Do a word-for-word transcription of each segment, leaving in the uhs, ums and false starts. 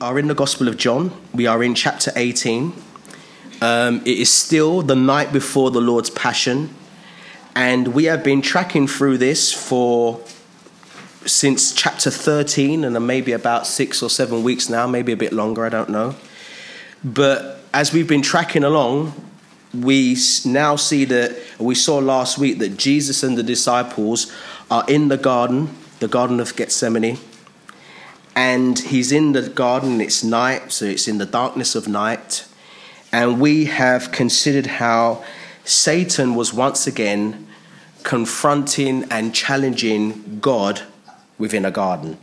are in the Gospel of John. We are in chapter eighteen. Um, it is still the night before the Lord's Passion, and we have been tracking through this for since chapter thirteen, and maybe about six or seven weeks now, maybe a bit longer, I don't know. But as we've been tracking along, we now see that, we saw last week that Jesus and the disciples are in the garden, the Garden of Gethsemane. And he's in the garden, it's night, so it's in the darkness of night. And we have considered how Satan was once again confronting and challenging God within a garden.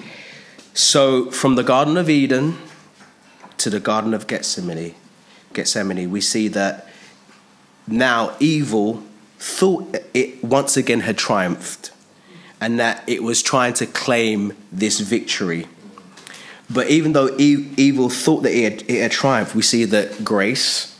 So from the Garden of Eden to the Garden of Gethsemane, Gethsemane, we see that now evil thought it once again had triumphed, and that it was trying to claim this victory. But even though e- evil thought that it had, it had triumphed, we see that grace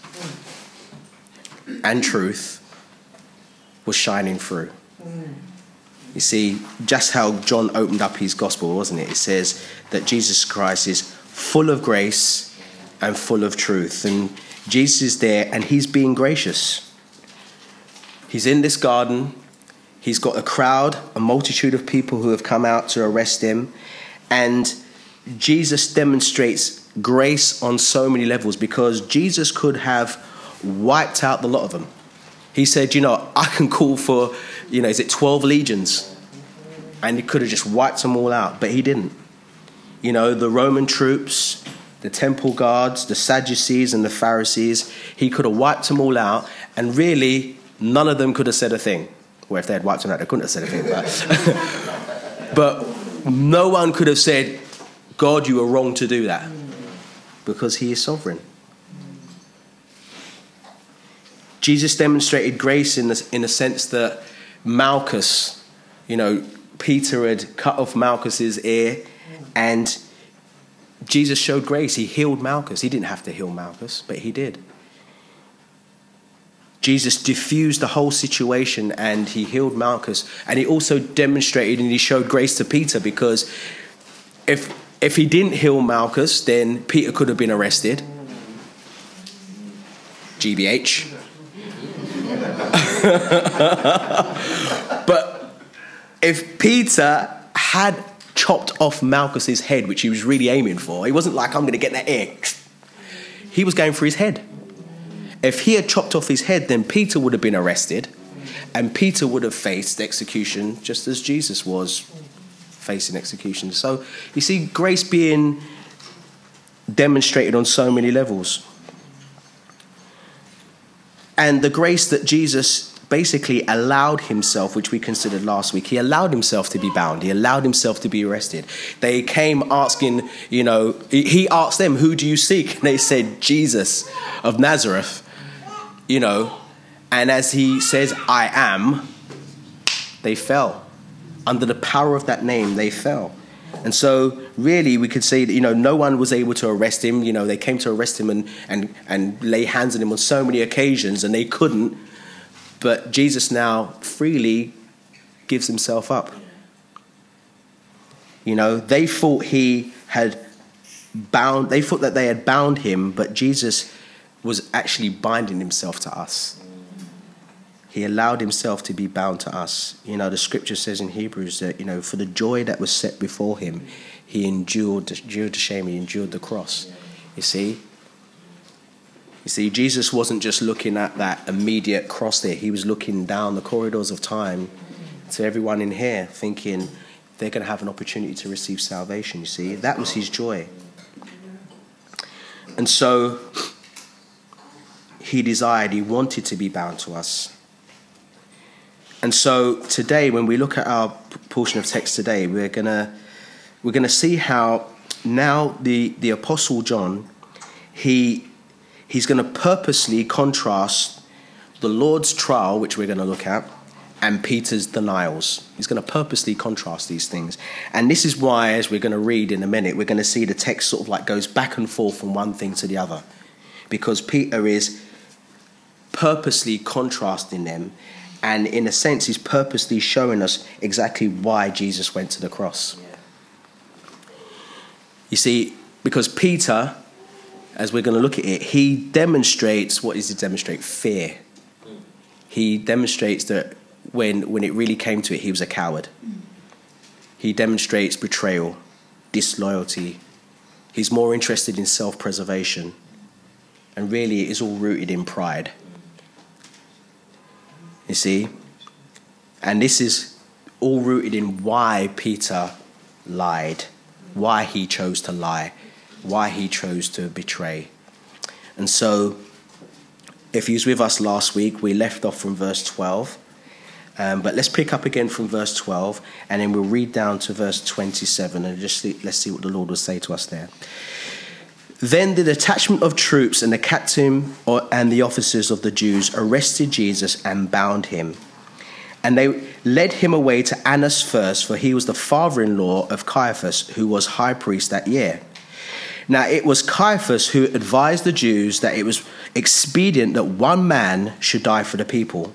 and truth was shining through. You see, just how John opened up his gospel, wasn't it? It says that Jesus Christ is full of grace and full of truth. And Jesus is there and he's being gracious. He's in this garden. He's got a crowd, a multitude of people who have come out to arrest him. And Jesus demonstrates grace on so many levels, because Jesus could have wiped out the lot of them. He said, you know, I can call for, you know, is it twelve legions? And he could have just wiped them all out, but he didn't. You know, the Roman troops, the temple guards, the Sadducees and the Pharisees, he could have wiped them all out, and really none of them could have said a thing. Well, if they had wiped them out, they couldn't have said a thing. But, but no one could have said, God, you were wrong to do that, because he is sovereign. Jesus demonstrated grace in the, in the sense that Malchus, you know, Peter had cut off Malchus's ear, and Jesus showed grace. He healed Malchus. He didn't have to heal Malchus, but he did. Jesus diffused the whole situation and he healed Malchus. And he also demonstrated and he showed grace to Peter, because if if he didn't heal Malchus, then Peter could have been arrested. G B H. But if Peter had chopped off Malchus's head, which he was really aiming for, he wasn't like, I'm going to get that ear. He was going for his head. If he had chopped off his head, then Peter would have been arrested, and Peter would have faced execution just as Jesus was facing execution. So you see grace being demonstrated on so many levels. And the grace that Jesus basically allowed himself, which we considered last week, he allowed himself to be bound. He allowed himself to be arrested. They came asking, you know, he asked them, who do you seek? And they said, Jesus of Nazareth. You know, and as he says, I am, they fell. Under the power of that name, they fell. And so really we could say that, you know, no one was able to arrest him. You know, they came to arrest him and, and, and lay hands on him on so many occasions, and they couldn't. But Jesus now freely gives himself up. You know, they thought he had bound, they thought that they had bound him, but Jesus was actually binding himself to us. He allowed himself to be bound to us. You know, the scripture says in Hebrews that, you know, for the joy that was set before him, he endured, endured the shame, he endured the cross. You see? You see, Jesus wasn't just looking at that immediate cross there. He was looking down the corridors of time to everyone in here, thinking they're going to have an opportunity to receive salvation, you see? That was his joy. And so he desired, he wanted to be bound to us. And so today, when we look at our portion of text today, we're gonna we're gonna see how now the, the Apostle John, he he's gonna purposely contrast the Lord's trial, which we're gonna look at, and Peter's denials. He's gonna purposely contrast these things. And this is why, as we're gonna read in a minute, we're gonna see the text sort of like goes back and forth from one thing to the other. Because Peter is purposely contrasting them, and in a sense he's purposely showing us exactly why Jesus went to the cross. Yeah. You see, Because Peter, as we're going to look at it, he demonstrates, what does he demonstrate? Fear. He demonstrates that when, when it really came to it, he was a coward. He demonstrates betrayal, disloyalty. He's more interested in self-preservation. And really it is all rooted in pride. You see? And this is all rooted in why Peter lied, why he chose to lie, why he chose to betray. And so, if you was with us last week, we left off from verse twelve. Um, but let's pick up again from verse twelve, and then we'll read down to verse twenty-seven, and just see, let's see what the Lord will say to us there. Then the detachment of troops and the captain or, and the officers of the Jews arrested Jesus and bound him. And they led him away to Annas first, for he was the father-in-law of Caiaphas, who was high priest that year. Now it was Caiaphas who advised the Jews that it was expedient that one man should die for the people.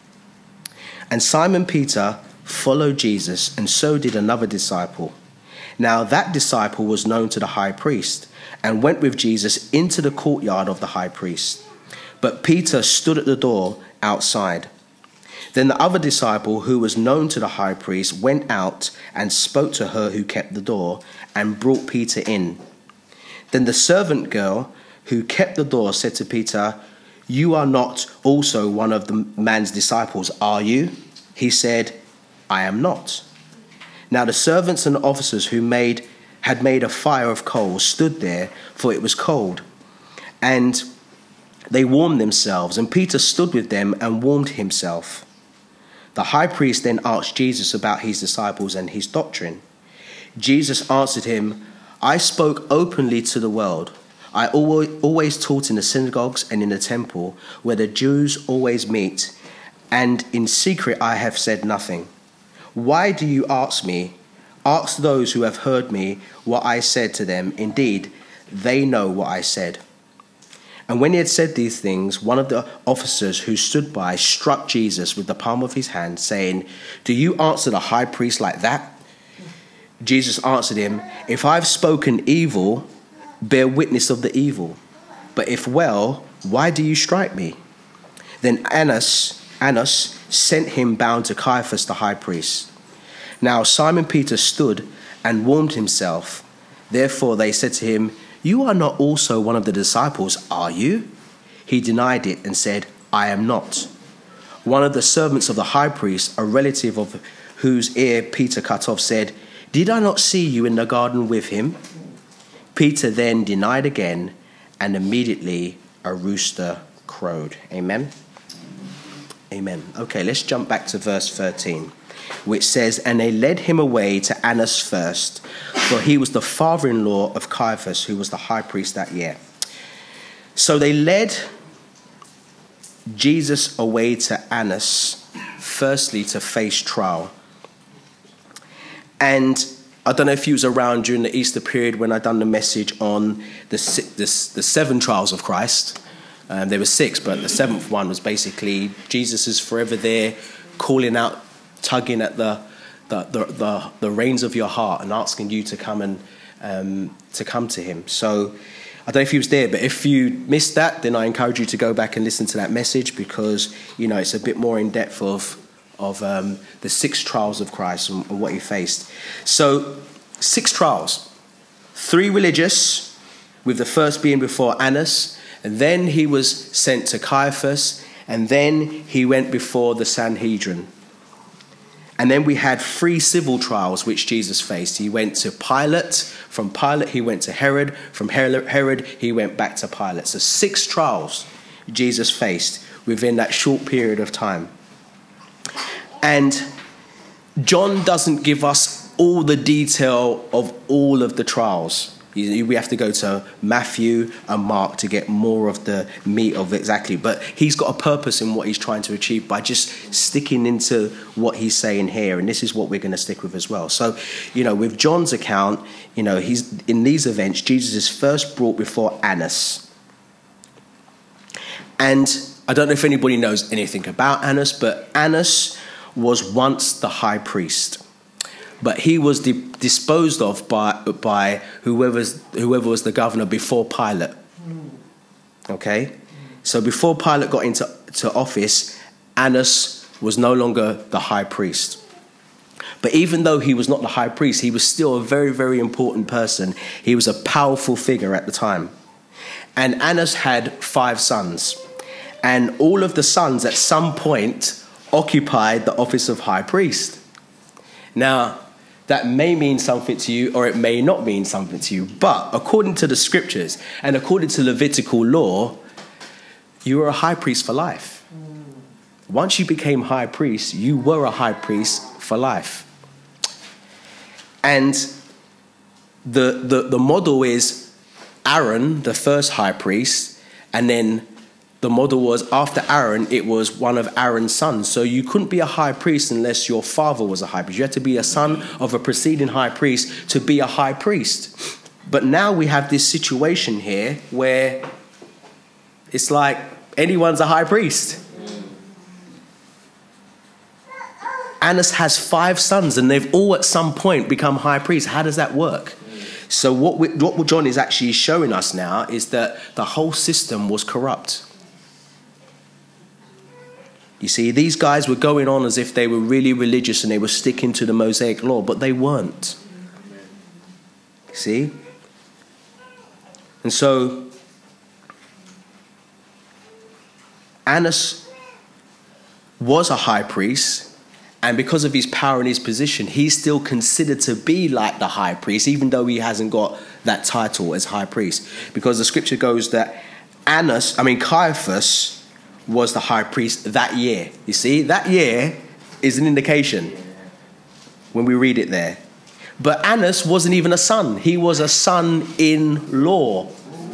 And Simon Peter followed Jesus, and so did another disciple. Now that disciple was known to the high priest, and went with Jesus into the courtyard of the high priest. But Peter stood at the door outside. Then the other disciple, who was known to the high priest, went out and spoke to her who kept the door, and brought Peter in. Then the servant girl who kept the door said to Peter, "You are not also one of the man's disciples, are you?" He said, "I am not." Now the servants and officers who made had made a fire of coals stood there, for it was cold. And they warmed themselves, and Peter stood with them and warmed himself. The high priest then asked Jesus about his disciples and his doctrine. Jesus answered him, "I spoke openly to the world. I always taught in the synagogues and in the temple, where the Jews always meet, and in secret I have said nothing. Why do you ask me? Ask those who have heard me what I said to them. Indeed, they know what I said." And when he had said these things, one of the officers who stood by struck Jesus with the palm of his hand, saying, "Do you answer the high priest like that?" Jesus answered him, "If I've spoken evil, bear witness of the evil. But if well, why do you strike me?" Then Annas, Annas sent him bound to Caiaphas the high priest. Now Simon Peter stood and warmed himself. Therefore they said to him, "You are not also one of the disciples, are you?" He denied it and said, "I am not." One of the servants of the high priest, a relative of whose ear Peter cut off, said, "Did I not see you in the garden with him?" Peter then denied again, and immediately a rooster crowed. Amen. Amen. Okay, let's jump back to verse thirteen, which says, "And they led him away to Annas first, for he was the father-in-law of Caiaphas, who was the high priest that year." So they led Jesus away to Annas, firstly to face trial. And I don't know if you was around during the Easter period when I done the message on the the, the seven trials of Christ. Um, there were six, but the seventh one was basically Jesus is forever there, calling out, tugging at the the the, the, the reins of your heart and asking you to come and um, to come to him. So I don't know if he was there, but if you missed that, then I encourage you to go back and listen to that message, because you know it's a bit more in depth of of um, the six trials of Christ and, and what he faced. So six trials, three religious, with the first being before Annas. And then he was sent to Caiaphas, and then he went before the Sanhedrin. And then we had three civil trials which Jesus faced. He went to Pilate. From Pilate, he went to Herod. From Herod, he went back to Pilate. So six trials Jesus faced within that short period of time. And John doesn't give us all the detail of all of the trials. We have to go to Matthew and Mark to get more of the meat of exactly. But he's got a purpose in what he's trying to achieve by just sticking into what he's saying here. And this is what we're going to stick with as well. So, you know, with John's account, you know, he's in these events, Jesus is first brought before Annas. And I don't know if anybody knows anything about Annas, but Annas was once the high priest. but he was di- disposed of by by whoever's whoever was the governor before Pilate. Okay, so before Pilate got into to office, Annas was no longer the high priest. But even though he was not the high priest, he was still a very, very important person. He was a powerful figure at the time. And Annas had five sons. And all of the sons at some point occupied the office of high priest. Now, that may mean something to you or it may not mean something to you. But according to the scriptures and according to Levitical law, you were a high priest for life. Once you became high priest, you were a high priest for life. And the, the, the model is Aaron, the first high priest, and then the model was after Aaron, it was one of Aaron's sons. So you couldn't be a high priest unless your father was a high priest. You had to be a son of a preceding high priest to be a high priest. But now we have this situation here where it's like anyone's a high priest. Annas has five sons and they've all at some point become high priests. How does that work? So what, we, what John is actually showing us now is that the whole system was corrupt. You see, these guys were going on as if they were really religious and they were sticking to the Mosaic law, but they weren't. See? And so Annas was a high priest. And because of his power and his position, he's still considered to be like the high priest, even though he hasn't got that title as high priest. Because the scripture goes that Annas, I mean Caiaphas, was the high priest that year. You see, that year is an indication when we read it there. But Annas wasn't even a son. He was a son-in-law.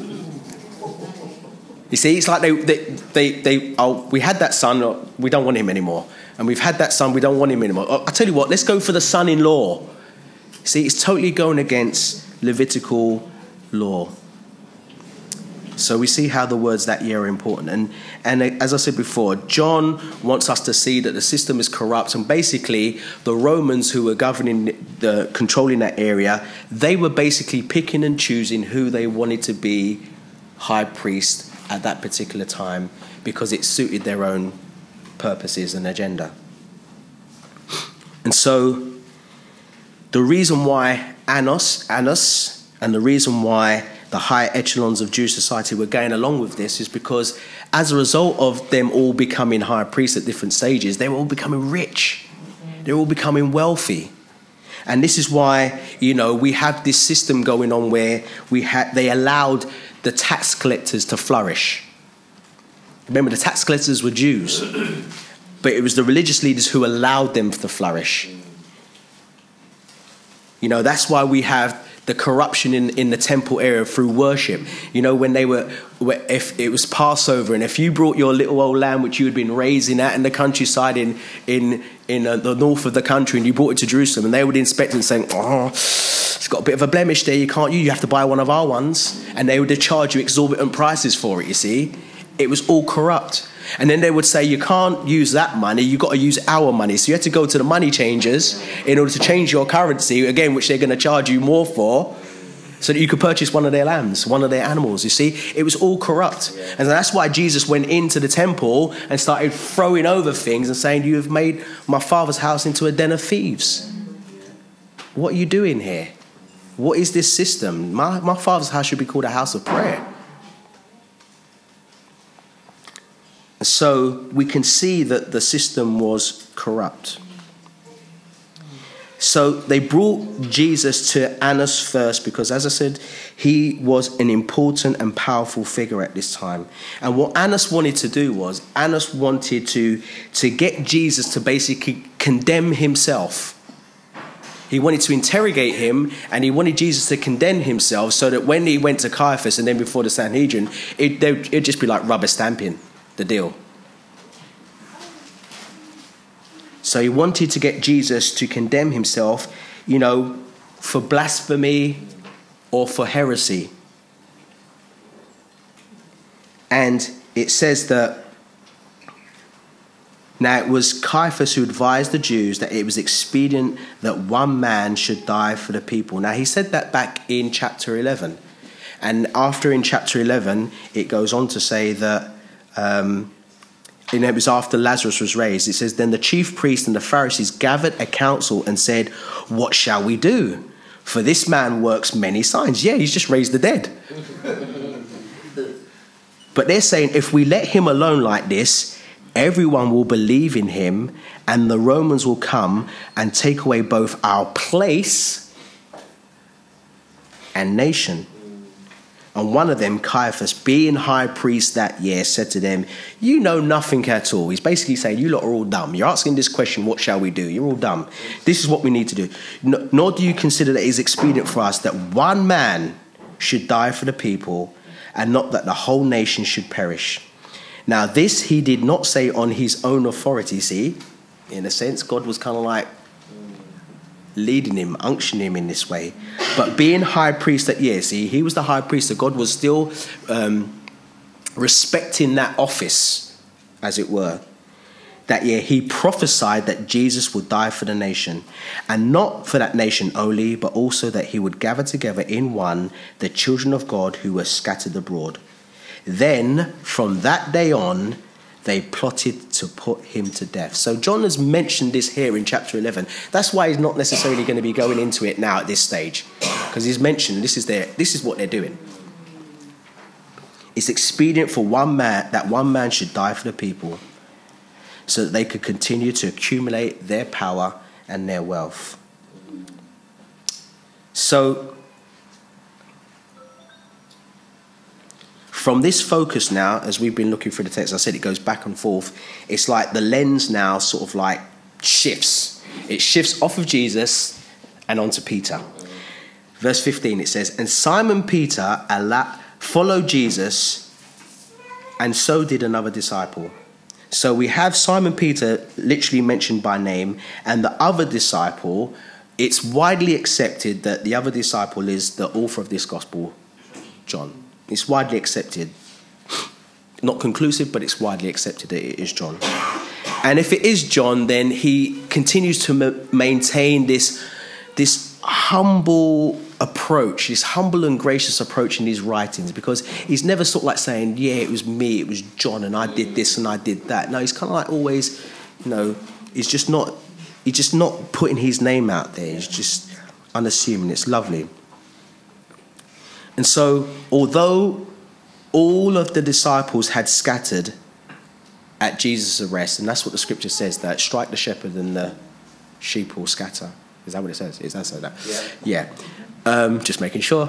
You see, it's like they, they, they, they oh, we had that son, we don't want him anymore. And we've had that son, we don't want him anymore. I'll tell you what, let's go for the son-in-law. See, it's totally going against Levitical law. So we see how the words that year are important. And, and as I said before, John wants us to see that the system is corrupt. And basically, the Romans who were governing, the, controlling that area, they were basically picking and choosing who they wanted to be high priest at that particular time because it suited their own purposes and agenda. And so the reason why Annas, Annas and the reason why the high echelons of Jewish society were going along with this is because as a result of them all becoming high priests at different stages, they were all becoming rich. They're all becoming wealthy. And this is why, you know, we have this system going on where we had they allowed the tax collectors to flourish. Remember, the tax collectors were Jews, but it was the religious leaders who allowed them to flourish. You know, that's why we have the corruption in, in the temple area through worship. You know, when they were, if it was Passover, and if you brought your little old lamb, which you had been raising at in the countryside in in in uh, the north of the country, and you brought it to Jerusalem, and they would inspect it and say, oh, it's got a bit of a blemish there, you can't use, you have to buy one of our ones. And they would charge you exorbitant prices for it, you see. It was all corrupt. And then they would say, you can't use that money, you've got to use our money. So you had to go to the money changers in order to change your currency, again, which they're going to charge you more for, so that you could purchase one of their lambs, one of their animals. You see, it was all corrupt. And that's why Jesus went into the temple and started throwing over things and saying, you have made my father's house into a den of thieves. What are you doing here? What is this system? My, my father's house should be called a house of prayer. So we can see that the system was corrupt. So they brought Jesus to Annas first because, as I said, he was an important and powerful figure at this time. And what Annas wanted to do was, Annas wanted to, to get Jesus to basically condemn himself. He wanted to interrogate him, and he wanted Jesus to condemn himself so that when he went to Caiaphas and then before the Sanhedrin, it, it'd just be like rubber stamping the deal. So he wanted to get Jesus to condemn himself, you know, for blasphemy or for heresy. And it says that, Now it was Caiaphas who advised the Jews that it was expedient that one man should die for the people. Now he said that back in chapter eleven. And after in chapter eleven, it goes on to say that, um, and it was after Lazarus was raised, it says, then the chief priests and the Pharisees gathered a council and said, what shall we do? For this man works many signs. Yeah, he's just raised the dead. But they're saying, if we let him alone like this, everyone will believe in him, and the Romans will come and take away both our place and nation. And one of them, Caiaphas, being high priest that year, said to them, you know nothing at all. He's basically saying, you lot are all dumb. You're asking this question, what shall we do? You're all dumb. This is what we need to do. No, nor do you consider that it is expedient for us that one man should die for the people, and not that the whole nation should perish. Now this he did not say on his own authority. See, in a sense, God was kind of like leading him, unctioning him in this way. But being high priest that year, see, he was the high priest, so God was still um, respecting that office, as it were. That year he prophesied that Jesus would die for the nation, and not for that nation only, but also that he would gather together in one the children of God who were scattered abroad. Then, from that day on, they plotted to put him to death. So John has mentioned this here in chapter eleven. That's why he's not necessarily going to be going into it now at this stage, because he's mentioned this is their, this is what they're doing. It's expedient for one man that one man should die for the people, so that they could continue to accumulate their power and their wealth. So, from this focus now, as we've been looking through the text, I said it goes back and forth. It's like the lens now sort of like shifts. It shifts off of Jesus and onto Peter. Verse fifteen, it says, and Simon Peter followed Jesus, and so did another disciple. So we have Simon Peter literally mentioned by name, and the other disciple, it's widely accepted that the other disciple is the author of this gospel, John. It's widely accepted. Not conclusive, but it's widely accepted that it is John. And if it is John, then he continues to m- maintain this, this humble approach, this humble and gracious approach in his writings, because he's never sort of like saying, yeah, it was me, it was John, and I did this and I did that. No, he's kind of like always, you know, he's just not, he's just not putting his name out there. He's just unassuming. It's lovely. And so, although all of the disciples had scattered at Jesus' arrest, and that's what the scripture says, that strike the shepherd and the sheep will scatter. Is that what it says? Is that so? That? Yeah. yeah. Um, just making sure.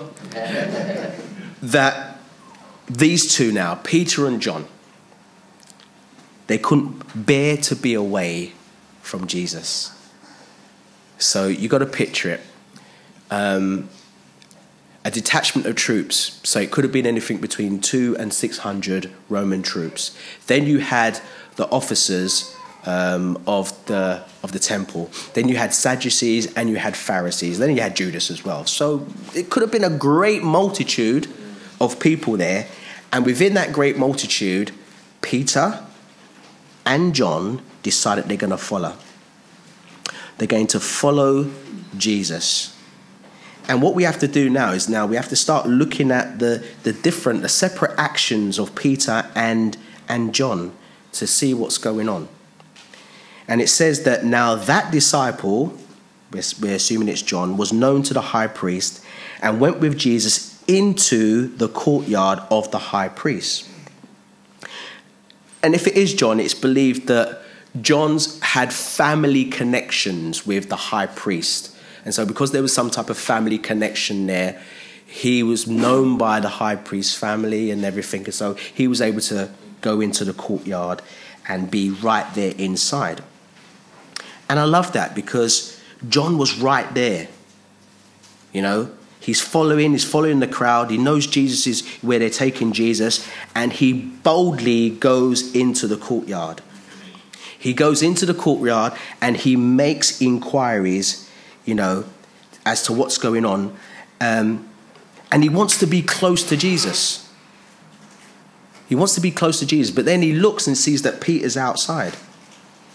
That these two now, Peter and John, they couldn't bear to be away from Jesus. So you got to picture it. Um... A detachment of troops, so it could have been anything between two and six hundred Roman troops. Then you had the officers um, of the of the temple. Then you had Sadducees and you had Pharisees. Then you had Judas as well. So it could have been a great multitude of people there. And within that great multitude, Peter and John decided they're going to follow. They're going to follow Jesus. And what we have to do now is now we have to start looking at the, the different, the separate actions of Peter and, and John to see what's going on. And it says that now that disciple, we're, we're assuming it's John, was known to the high priest and went with Jesus into the courtyard of the high priest. And if it is John, it's believed that John's had family connections with the high priest. And so because there was some type of family connection there, he was known by the high priest's family and everything. And so he was able to go into the courtyard and be right there inside. And I love that because John was right there. You know, he's following, he's following the crowd. He knows Jesus is where they're taking Jesus. And he boldly goes into the courtyard. He goes into the courtyard and he makes inquiries, you know, as to what's going on. Um, and he wants to be close to Jesus. He wants to be close to Jesus. But then he looks and sees that Peter's outside.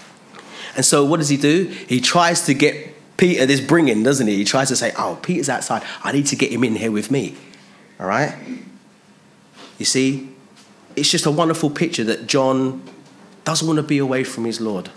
And so what does he do? He tries to get Peter this bringing, doesn't he? He tries to say, oh, Peter's outside. I need to get him in here with me. All right? You see, it's just a wonderful picture that John doesn't want to be away from his Lord.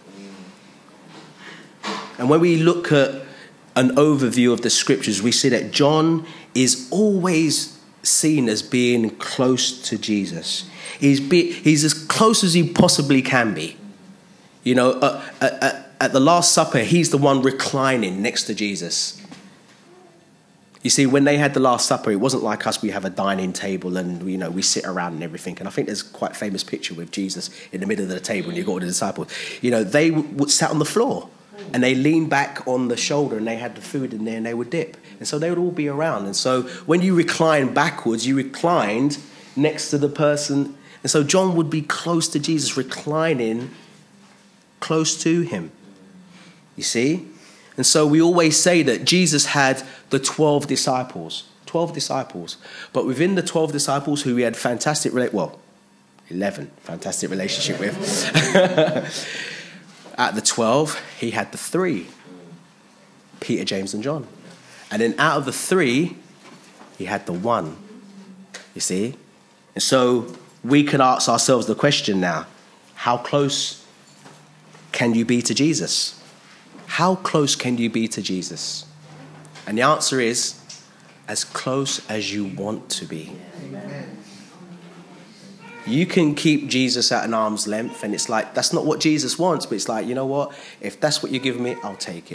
And when we look at an overview of the scriptures, we see that John is always seen as being close to Jesus. He's, be, he's as close as he possibly can be. You know, uh, at, at the Last Supper, he's the one reclining next to Jesus. You see, when they had the Last Supper, it wasn't like us. We have a dining table and, you know, we sit around and everything. And I think there's quite a famous picture with Jesus in the middle of the table and you've got all the disciples. You know, they would sat on the floor and they leaned back on the shoulder and they had the food in there and they would dip. And so they would all be around. And so when you recline backwards, you reclined next to the person. And so John would be close to Jesus, reclining close to him. You see? And so we always say that Jesus had the twelve disciples. twelve disciples. But within the twelve disciples who he had fantastic, well, eleven, fantastic relationship with. At the twelve, he had the three. Peter, James and John. And then out of the three, he had the one. You see? And so we can ask ourselves the question now, how close can you be to Jesus? How close can you be to Jesus? And the answer is, as close as you want to be. Amen. You can keep Jesus at an arm's length, and it's like, that's not what Jesus wants, but it's like, you know what? If that's what you're giving me, I'll take it.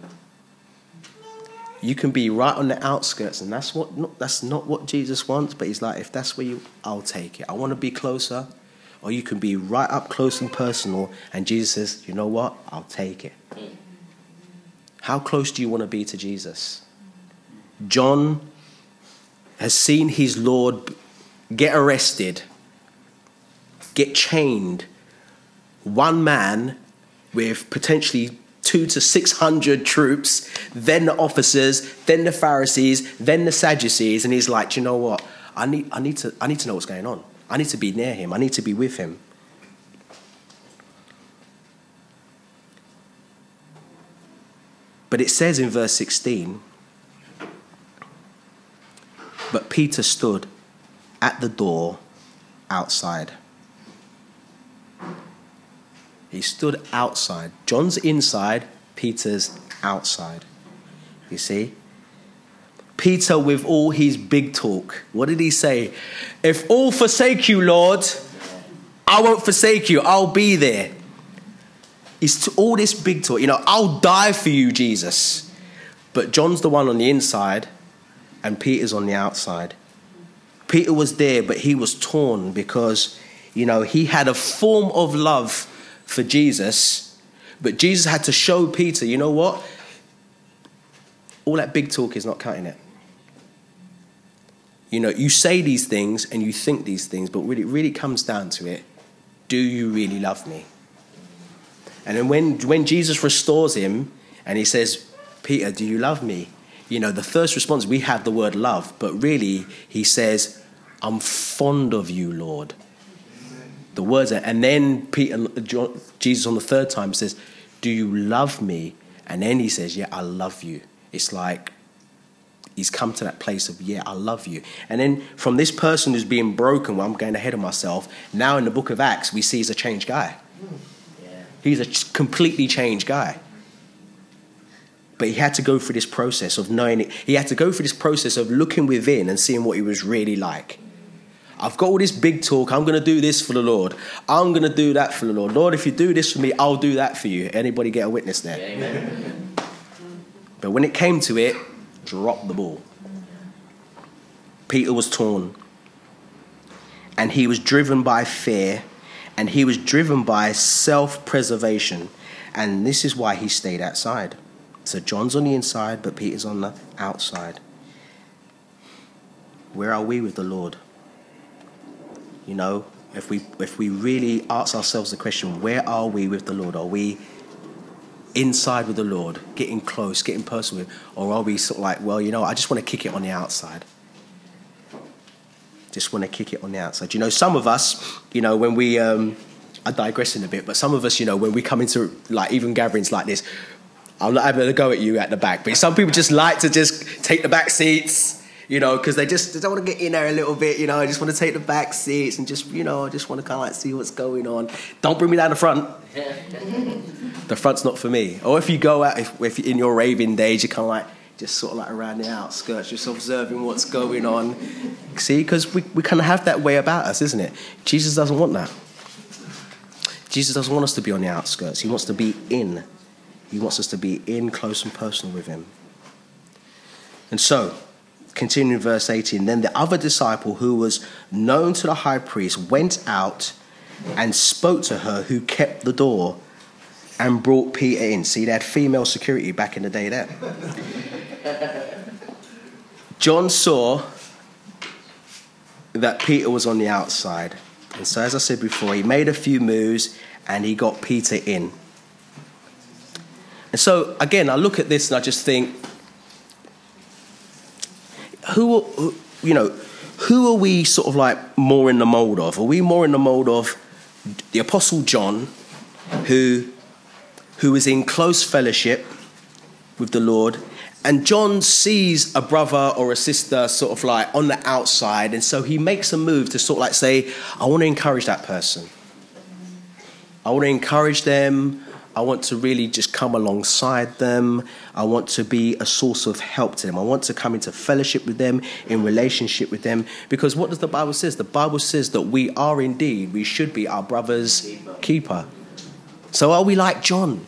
You can be right on the outskirts, and that's what not, that's not what Jesus wants, but he's like, if that's where you, I'll take it. I want to be closer. Or you can be right up close and personal, and Jesus says, you know what? I'll take it. How close do you want to be to Jesus? John has seen his Lord get arrested, get chained. One man with potentially two to six hundred troops, then the officers, then the Pharisees, then the Sadducees, and he's like, you know what? I need, I need to, I need to know what's going on. I need to be near him. I need to be with him. But it says in verse sixteen, but Peter stood at the door outside. He stood outside. John's inside, Peter's outside. You see? Peter, with all his big talk, what did he say? If all forsake you, Lord, I won't forsake you. I'll be there. It's all this big talk. You know, I'll die for you, Jesus. But John's the one on the inside and Peter's on the outside. Peter was there, but he was torn because, you know, he had a form of love for Jesus, but Jesus had to show Peter, you know what? All that big talk is not cutting it. You know, you say these things and you think these things, but when it really comes down to it, do you really love me? And then when, when Jesus restores him and he says, Peter, do you love me? You know, the first response, we have the word love, but really he says, I'm fond of you, Lord. The words are, and then Peter, John, Jesus on the third time says, do you love me? And then he says, yeah, I love you. It's like he's come to that place of, yeah, I love you. And then from this person who's being broken, well, I'm going ahead of myself, now in the book of Acts, we see he's a changed guy. Yeah. He's a completely changed guy. But he had to go through this process of knowing it. He had to go through this process of looking within and seeing what he was really like. I've got all this big talk. I'm going to do this for the Lord. I'm going to do that for the Lord. Lord, if you do this for me, I'll do that for you. Anybody get a witness there? Yeah, amen. But when it came to it, drop the ball. Peter was torn. And he was driven by fear. And he was driven by self-preservation. And this is why he stayed outside. So John's on the inside, but Peter's on the outside. Where are we with the Lord? You know, if we if we really ask ourselves the question, where are we with the Lord? Are we inside with the Lord, getting close, getting personal with, or are we sort of like, well, you know, I just want to kick it on the outside. Just want to kick it on the outside. You know, some of us, you know, when we um, I'm digressing a bit, but some of us, you know, when we come into like even gatherings like this, I'm not having a go at you at the back, but some people just like to just take the back seats, you know, because they just they don't want to get in there a little bit, you know. I just want to take the back seats and just, you know, I just want to kind of like see what's going on. Don't bring me down the front. The front's not for me. Or if you go out, if, if in your raving days, you kind of like just sort of like around the outskirts, just observing what's going on. See, because we, we kind of have that way about us, isn't it? Jesus doesn't want that. Jesus doesn't want us to be on the outskirts. He wants to be in. He wants us to be in, close and personal with him. And so, continuing verse eighteen, then the other disciple who was known to the high priest went out and spoke to her who kept the door and brought Peter in. See, they had female security back in the day there. John saw that Peter was on the outside. And so, as I said before, he made a few moves and he got Peter in. And so, again, I look at this and I just think, who, who, you know, who are we sort of like more in the mold of? Are we more in the mold of the Apostle John, who, who is in close fellowship with the Lord, and John sees a brother or a sister sort of like on the outside, and so he makes a move to sort of like say, I want to encourage that person. I want to encourage them. I want to really just come alongside them. I want to be a source of help to them. I want to come into fellowship with them, in relationship with them. Because what does the Bible say? The Bible says that we are indeed, we should be our brother's keeper. keeper. So are we like John?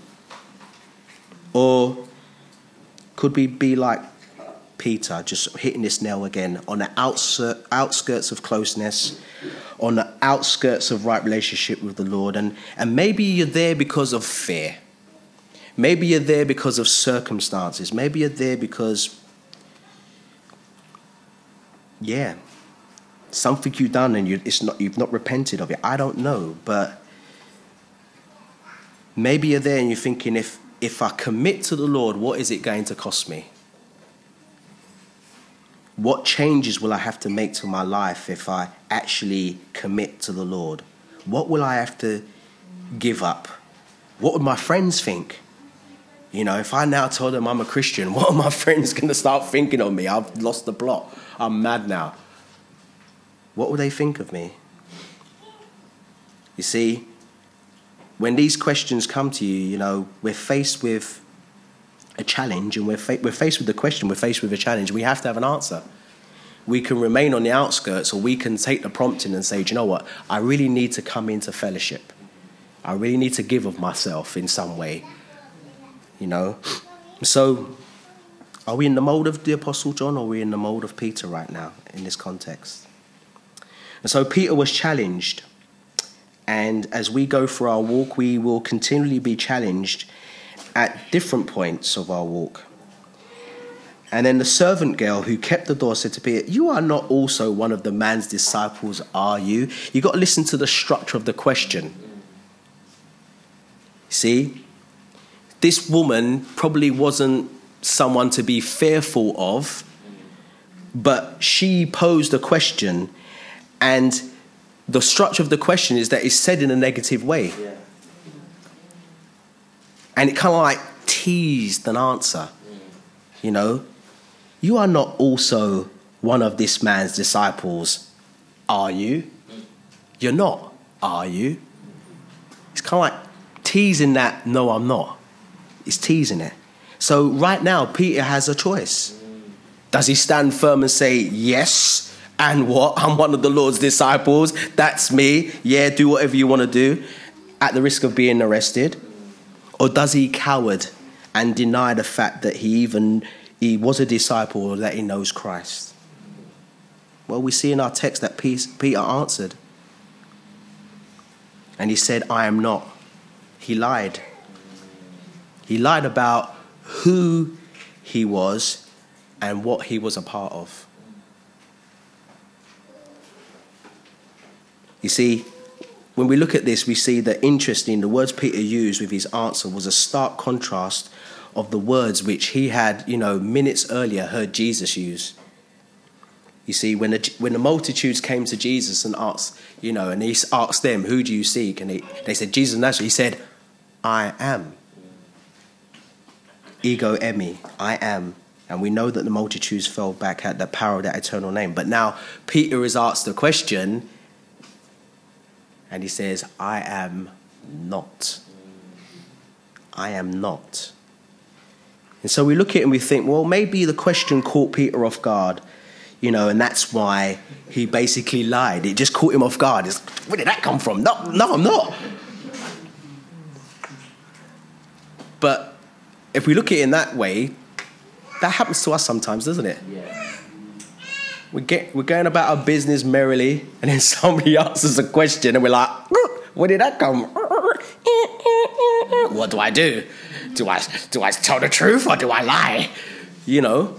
Or could we be like Peter, just hitting this nail again, on the outskirts of closeness, on the outskirts of right relationship with the Lord, and, and maybe you're there because of fear. Maybe you're there because of circumstances. Maybe you're there because, yeah, something you've done and you, it's not, you've not repented of it. I don't know, but maybe you're there and you're thinking, if, if I commit to the Lord, what is it going to cost me? What changes will I have to make to my life if I actually commit to the Lord? What will I have to give up? What would my friends think? You know, if I now told them I'm a Christian, what are my friends going to start thinking of me? I've lost the plot. I'm mad now. What will they think of me? You see, when these questions come to you, you know, we're faced with a challenge, and we're, fa- we're faced with the question, we're faced with a challenge. We have to have an answer. We can remain on the outskirts, or we can take the prompting and say, do you know what? I really need to come into fellowship. I really need to give of myself in some way. You know? So, are we in the mold of the Apostle John, or are we in the mold of Peter right now in this context? And so Peter was challenged. And as we go through our walk, we will continually be challenged at different points of our walk. And then the servant girl who kept the door said to Peter, you are not also one of the man's disciples, are you? You've got to listen to the structure of the question. See? This woman probably wasn't someone to be fearful of, but she posed a question, and the structure of the question is that it's said in a negative way. Yeah. And it kind of like teased an answer, you know. You are not also one of this man's disciples, are you? You're not, are you? It's kind of like teasing that, no, I'm not. It's teasing it. So right now, Peter has a choice. Does he stand firm and say, yes, and what? I'm one of the Lord's disciples. That's me. Yeah, do whatever you want to do, at the risk of being arrested. Or does he coward and deny the fact that he even he was a disciple, or that he knows Christ? Well, we see in our text that Peter answered. And he said, I am not. He lied. He lied about who he was and what he was a part of. You see, when we look at this, we see that, interesting, the words Peter used with his answer was a stark contrast of the words which he had, you know, minutes earlier heard Jesus use. You see, when the, when the multitudes came to Jesus and asked, you know, and he asked them, who do you seek? And he, they said, Jesus of Nazareth. He said, I am. Ego eimi, I am. And we know that the multitudes fell back at the power of that eternal name. But now Peter is asked the question, and he says, I am not. I am not. And so we look at it and we think, well, maybe the question caught Peter off guard, you know, and that's why he basically lied. It just caught him off guard. It's, where did that come from? No, no, I'm not. But if we look at it in that way, that happens to us sometimes, doesn't it? Yeah. We get, we're going about our business merrily, and then somebody answers a question, and we're like, where did that come? What do I do? Do I do I tell the truth or do I lie? You know.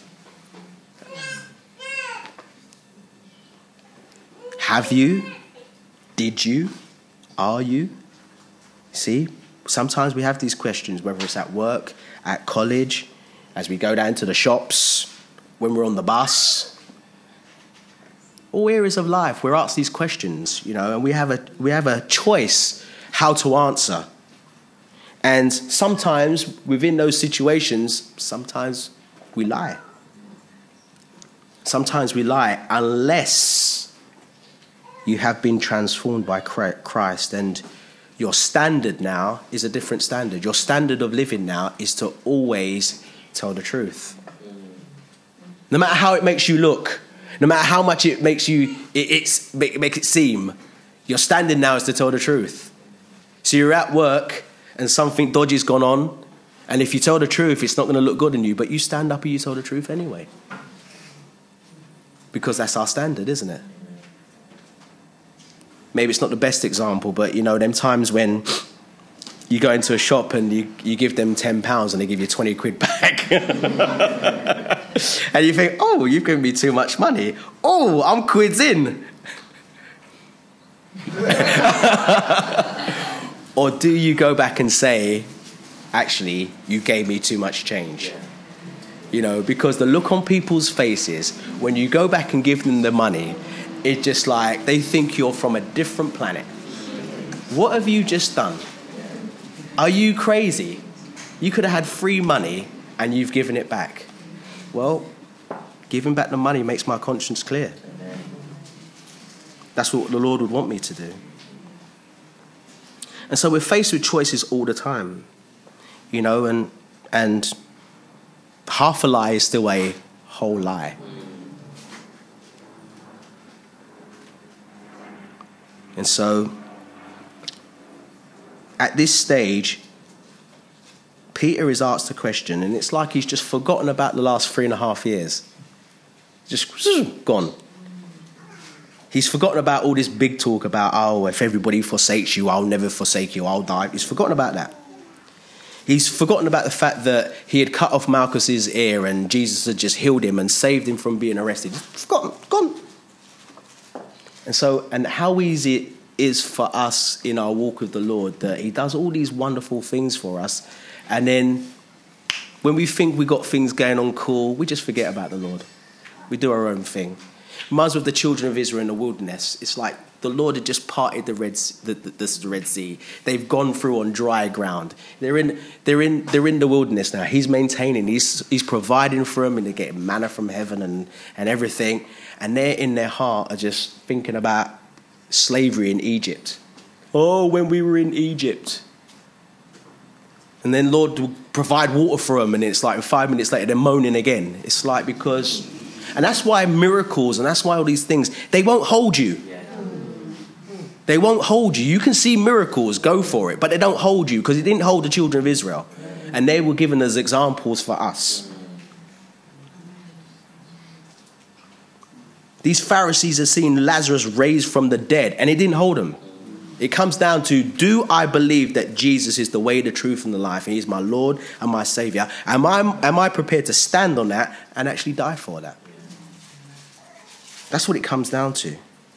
Have you? Did you? Are you? See, sometimes we have these questions, whether it's at work, at college, as we go down to the shops, when we're on the bus. All areas of life, we're asked these questions, you know, and we have a we have a choice how to answer. And sometimes within those situations, sometimes we lie. Sometimes we lie unless you have been transformed by Christ, and your standard now is a different standard. Your standard of living now is to always tell the truth. No matter how it makes you look, no matter how much it makes you, it, it's, make, make it seem, your standard now is to tell the truth. So you're at work and something dodgy's gone on, and if you tell the truth, it's not going to look good on you, but you stand up and you tell the truth anyway. Because that's our standard, isn't it? Maybe it's not the best example, but, you know, them times when you go into a shop and you, you give them ten pounds and they give you twenty quid back. And you think, oh, you've given me too much money. Oh, I'm quids in. Or do you go back and say, actually, you gave me too much change? Yeah. You know, because the look on people's faces, when you go back and give them the money, it's just like they think you're from a different planet. What have you just done? Are you crazy? You could have had free money and you've given it back. Well, giving back the money makes my conscience clear. That's what the Lord would want me to do. And so we're faced with choices all the time, you know, and and half a lie is still a whole lie. And so at this stage, Peter is asked a question, and it's like he's just forgotten about the last three and a half years. Just gone. He's forgotten about all this big talk about, oh, if everybody forsakes you, I'll never forsake you, I'll die. He's forgotten about that. He's forgotten about the fact that he had cut off Malchus's ear and Jesus had just healed him and saved him from being arrested. He's forgotten, gone. And so, and how easy it is for us in our walk with the Lord that he does all these wonderful things for us. And then when we think we got things going on cool, we just forget about the Lord. We do our own thing. Reminds me of the children of Israel in the wilderness. It's like the Lord had just parted the Red, the, the, the Red Sea. They've gone through on dry ground. They're in, they're in, they're in the wilderness now. He's maintaining. He's, he's providing for them, and they're getting manna from heaven and, and everything. And they're in their heart are just thinking about slavery in Egypt. Oh, when we were in Egypt. And then Lord will provide water for them, and it's like five minutes later they're moaning again. It's like because... And that's why miracles and that's why all these things, they won't hold you. They won't hold you. You can see miracles, go for it, but they don't hold you because it didn't hold the children of Israel. And they were given as examples for us. These Pharisees have seen Lazarus raised from the dead and it didn't hold them. It comes down to, do I believe that Jesus is the way, the truth, and the life, and he's my Lord and my Savior? Am I, am I prepared to stand on that and actually die for that? That's what it comes down to.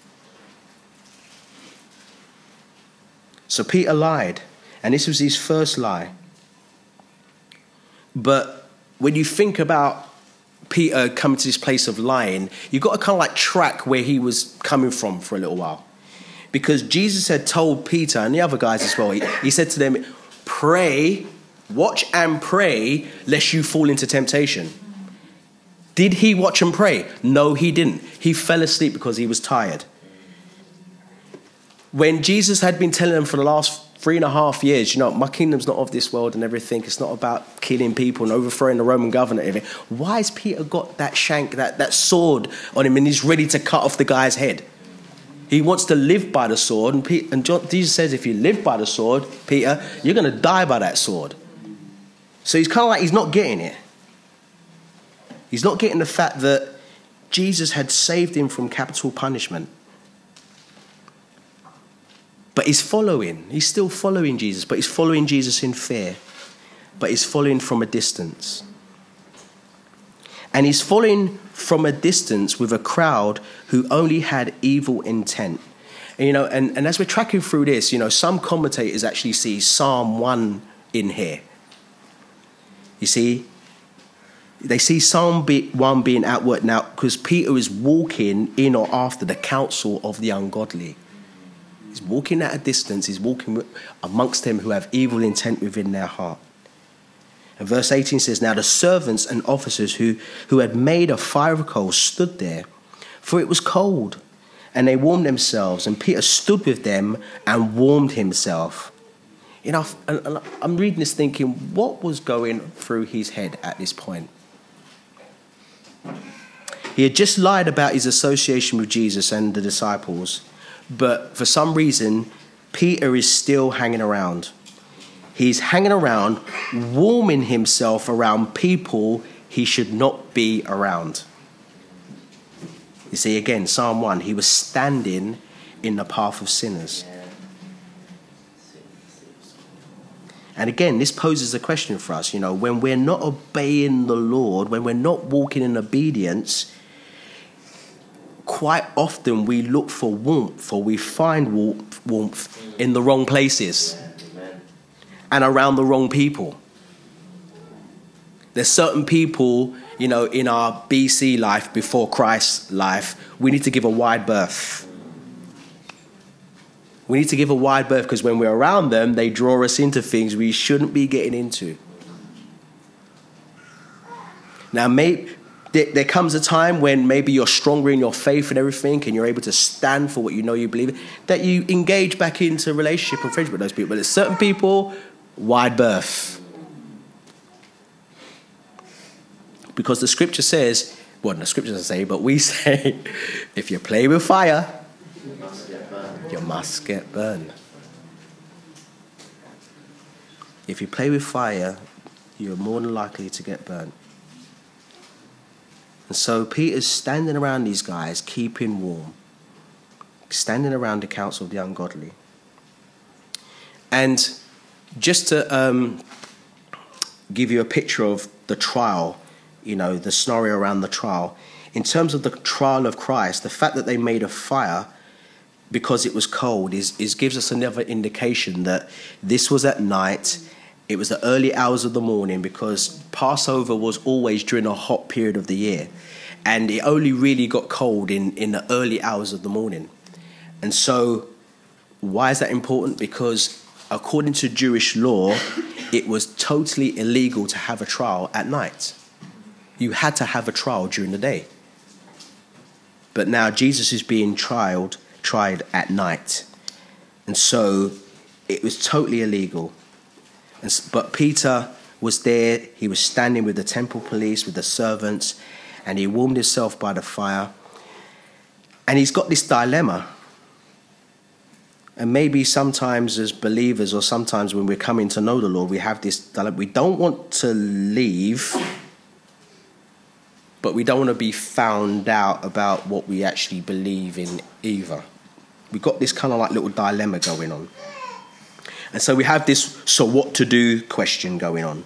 So Peter lied, and this was his first lie. But when you think about Peter coming to this place of lying, you've got to kind of like track where he was coming from for a little while. Because Jesus had told Peter and the other guys as well, he, he said to them, pray, watch and pray, lest you fall into temptation. Did he watch and pray? No, he didn't. He fell asleep because he was tired. When Jesus had been telling them for the last three and a half years, you know, my kingdom's not of this world and everything. It's not about killing people and overthrowing the Roman governor and everything. Why has Peter got that shank, that, that sword on him, and he's ready to cut off the guy's head? He wants to live by the sword. And, Peter, and John, Jesus says, if you live by the sword, Peter, you're going to die by that sword. So he's kind of like, he's not getting it. He's not getting the fact that Jesus had saved him from capital punishment. But he's following. He's still following Jesus, but he's following Jesus in fear. But he's following from a distance. And he's following from a distance with a crowd who only had evil intent. And, you know, and, and as we're tracking through this, you know, some commentators actually see Psalm one in here. You see, they see Psalm one being outworked now because Peter is walking in or after the counsel of the ungodly. He's walking at a distance. He's walking amongst them who have evil intent within their heart. And verse eighteen says, now the servants and officers who, who had made a fire of coals stood there, for it was cold, and they warmed themselves. And Peter stood with them and warmed himself. You know, I'm reading this thinking, what was going through his head at this point? He had just lied about his association with Jesus and the disciples, but for some reason, Peter is still hanging around. He's hanging around, warming himself around people he should not be around. You see, again, Psalm one, he was standing in the path of sinners. And again, this poses a question for us, you know, when we're not obeying the Lord, when we're not walking in obedience, quite often we look for warmth, or we find warmth, warmth in the wrong places and around the wrong people. There's certain people, you know, in our B C life, before Christ's life, we need to give a wide berth. We need to give a wide berth because when we're around them, they draw us into things we shouldn't be getting into. Now, maybe there comes a time when maybe you're stronger in your faith and everything, and you're able to stand for what you know you believe in, that you engage back into relationship and friendship with those people. But there's certain people, wide berth. Because the scripture says, well, the scripture doesn't say, but we say, if you play with fire, you must get burned. You must get burned. If you play with fire, you're more than likely to get burned. And so Peter's standing around these guys, keeping warm, standing around the council of the ungodly. And just to um, give you a picture of the trial, you know, the scenario around the trial, in terms of the trial of Christ, the fact that they made a fire because it was cold is, is gives us another indication that this was at night. It was the early hours of the morning, because Passover was always during a hot period of the year. And it only really got cold in, in the early hours of the morning. And so why is that important? Because according to Jewish law, it was totally illegal to have a trial at night. You had to have a trial during the day. But now Jesus is being trialed, tried at night. And so it was totally illegal. But Peter was there. He was standing with the temple police, with the servants, and he warmed himself by the fire. And he's got this dilemma. And maybe sometimes as believers, or sometimes when we're coming to know the Lord, we have this dilemma. We don't want to leave, but we don't want to be found out about what we actually believe in either. We've got this kind of like little dilemma going on. And so we have this so what to do question going on.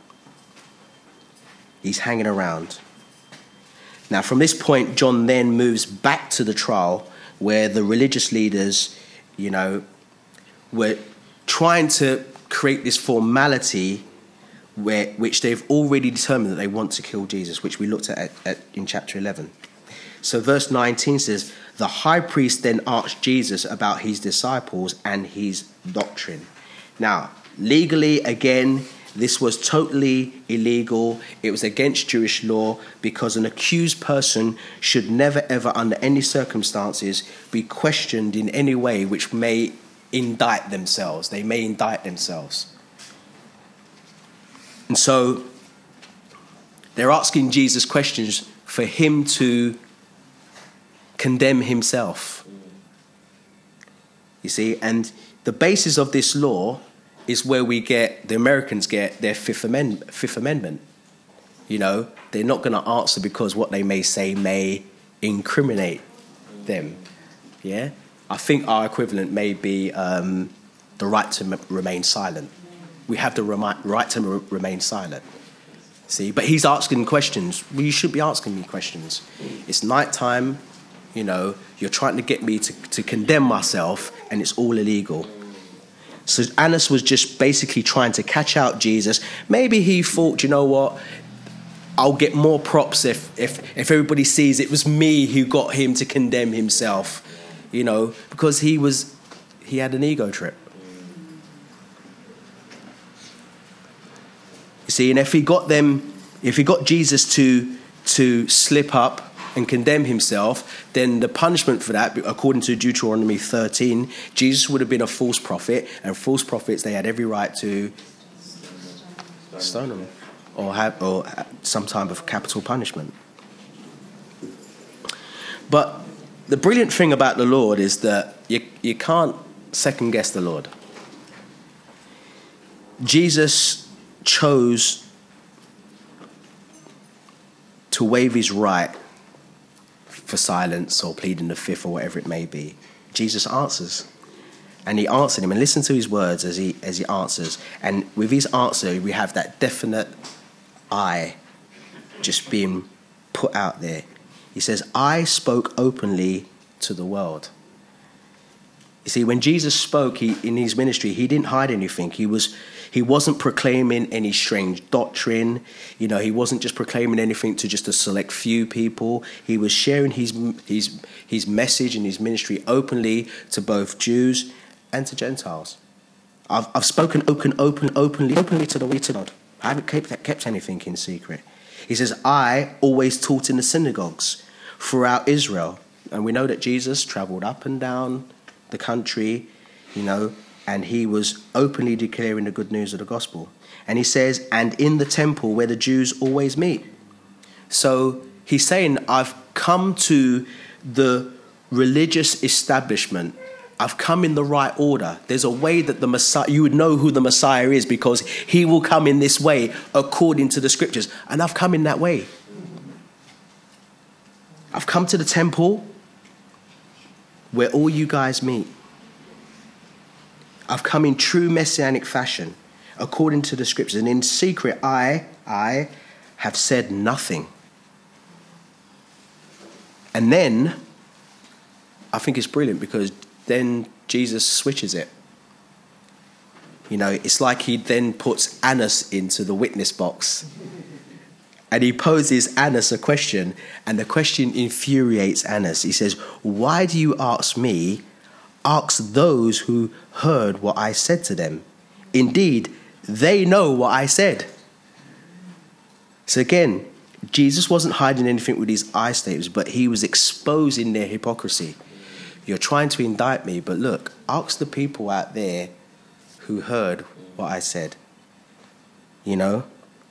He's hanging around. Now, from this point, John then moves back to the trial where the religious leaders, you know, were trying to create this formality where which they've already determined that they want to kill Jesus, which we looked at, at, at in chapter eleven. So verse nineteen says, the high priest then asked Jesus about his disciples and his doctrine. Now, legally, again, this was totally illegal. It was against Jewish law, because an accused person should never, ever, under any circumstances, be questioned in any way which may indict themselves. They may indict themselves. And so they're asking Jesus questions for him to condemn himself. You see, and the basis of this law is where we get, the Americans get their Fifth Amendment. Fifth Amendment. You know, they're not going to answer because what they may say may incriminate them. Yeah? I think our equivalent may be um, the right to m- remain silent. We have the remi- right to m- remain silent. See, but he's asking questions. Well, you should be asking me questions. It's nighttime, you know, you're trying to get me to, to condemn myself, and it's all illegal. So Annas was just basically trying to catch out Jesus. Maybe he thought, you know what, I'll get more props if, if, if everybody sees it was me who got him to condemn himself, you know, because he was, he had an ego trip. You see, and if he got them, if he got Jesus to to slip up and condemn himself, then the punishment for that, according to Deuteronomy thirteen, Jesus would have been a false prophet, and false prophets, they had every right to stone him or have or some type of capital punishment. But the brilliant thing about the Lord is that you, you can't second guess the Lord. Jesus chose to waive his right for silence or pleading the fifth or whatever it may be. Jesus answers. And he answered him. And listen to his words as he as he answers. And with his answer, we have that definite I just being put out there. He says, I spoke openly to the world. You see, when Jesus spoke he, in his ministry, he didn't hide anything. He was, he wasn't proclaiming any strange doctrine. You know, he wasn't just proclaiming anything to just a select few people. He was sharing his his his message and his ministry openly to both Jews and to Gentiles. I've I've spoken open, open, openly, openly to the way to God. I haven't kept kept anything in secret. He says, I always taught in the synagogues throughout Israel, and we know that Jesus travelled up and down the country, you know, and he was openly declaring the good news of the gospel. And he says, and in the temple where the Jews always meet. So he's saying, I've come to the religious establishment. I've come in the right order. There's a way that the Messiah, you would know who the Messiah is because he will come in this way according to the scriptures. And I've come in that way. I've come to the temple where all you guys meet. I've come in true messianic fashion, according to the scriptures. And in secret, I, I have said nothing. And then, I think it's brilliant because then Jesus switches it. You know, it's like he then puts Annas into the witness box. And he poses Annas a question, and the question infuriates Annas. He says, why do you ask me? Ask those who heard what I said to them. Indeed, they know what I said. So again, Jesus wasn't hiding anything with his eye statements, but he was exposing their hypocrisy. You're trying to indict me, but look, ask the people out there who heard what I said. You know?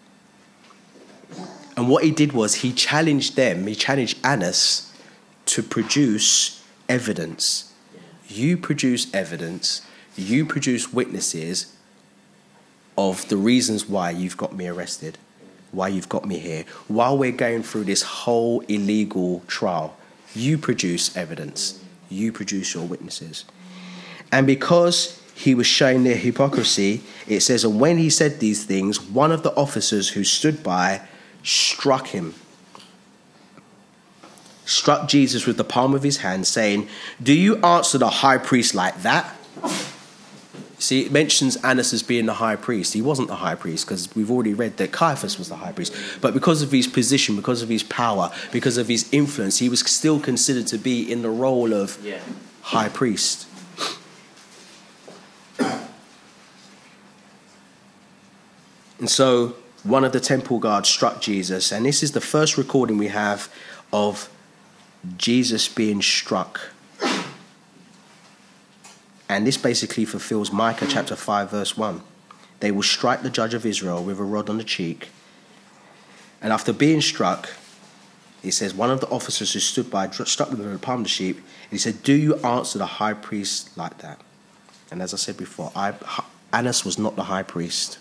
And what he did was he challenged them, he challenged Annas to produce evidence. You produce evidence, you produce witnesses of the reasons why you've got me arrested, why you've got me here. While we're going through this whole illegal trial, you produce evidence, you produce your witnesses. And because he was showing their hypocrisy, it says, and when he said these things, one of the officers who stood by struck him, struck Jesus with the palm of his hand, saying, do you answer the high priest like that? See, it mentions Annas as being the high priest. He wasn't the high priest because we've already read that Caiaphas was the high priest. But because of his position, because of his power, because of his influence, he was still considered to be in the role of yeah. high priest. And so one of the temple guards struck Jesus, and this is the first recording we have of Jesus being struck. And this basically fulfills Micah chapter five, verse one. They will strike the judge of Israel with a rod on the cheek. And after being struck, it says, one of the officers who stood by struck with the palm of the sheep. And he said, do you answer the high priest like that? And as I said before, I, Annas was not the high priest.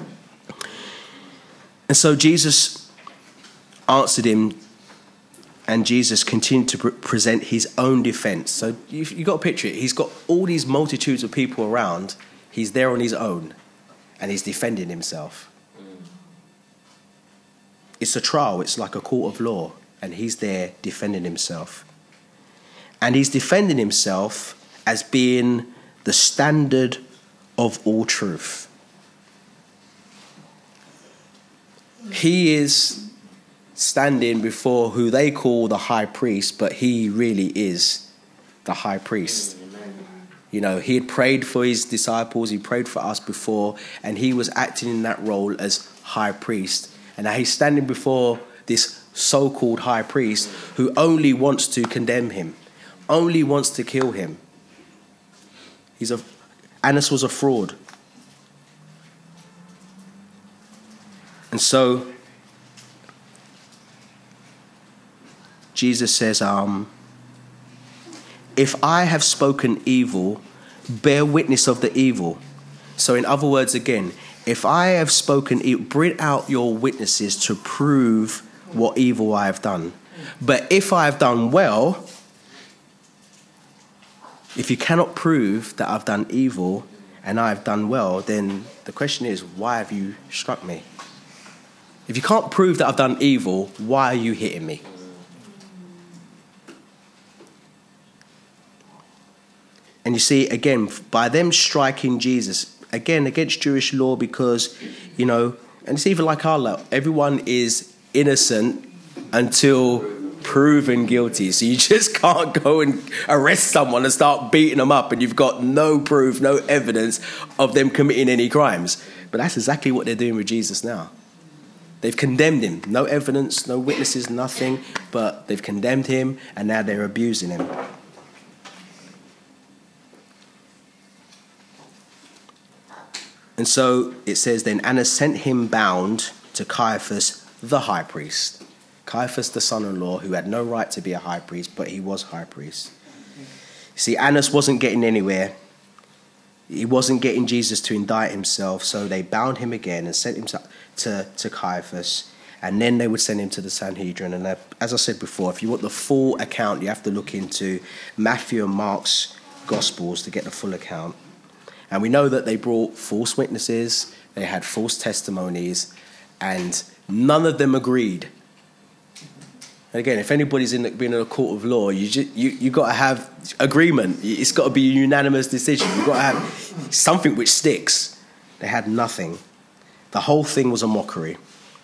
And so Jesus answered him, and Jesus continued to pre- present his own defense. So you've, you've got to picture it. He's got all these multitudes of people around. He's there on his own, and he's defending himself. It's a trial. It's like a court of law, and he's there defending himself. And he's defending himself as being the standard of all truth. He is standing before who they call the high priest, but he really is the high priest. You know, he had prayed for his disciples, he prayed for us before, and he was acting in that role as high priest. And now he's standing before this so-called high priest who only wants to condemn him, only wants to kill him. He's a Annas was a fraud. And so Jesus says, um, if I have spoken evil, bear witness of the evil. So in other words, again, if I have spoken evil, bring out your witnesses to prove what evil I have done. But if I have done well, if you cannot prove that I've done evil and I have done well, then the question is, why have you struck me? If you can't prove that I've done evil, why are you hitting me? And you see, again, by them striking Jesus, again, against Jewish law, because, you know, and it's even like our law, everyone is innocent until proven guilty. So you just can't go and arrest someone and start beating them up and you've got no proof, no evidence of them committing any crimes. But that's exactly what they're doing with Jesus now. They've condemned him. No evidence, no witnesses, nothing, but they've condemned him and now they're abusing him. And so it says, then Annas sent him bound to Caiaphas, the high priest. Caiaphas, the son-in-law, who had no right to be a high priest, but he was high priest. See, Annas wasn't getting anywhere. He wasn't getting Jesus to indict himself, so they bound him again and sent him to, to, to Caiaphas, and then they would send him to the Sanhedrin. And as I said before, if you want the full account, you have to look into Matthew and Mark's Gospels to get the full account. And we know that they brought false witnesses, they had false testimonies, and none of them agreed. And again, if anybody's in the, been in a court of law, you just, you you got to have agreement. It's got to be a unanimous decision. You've got to have something which sticks. They had nothing. The whole thing was a mockery.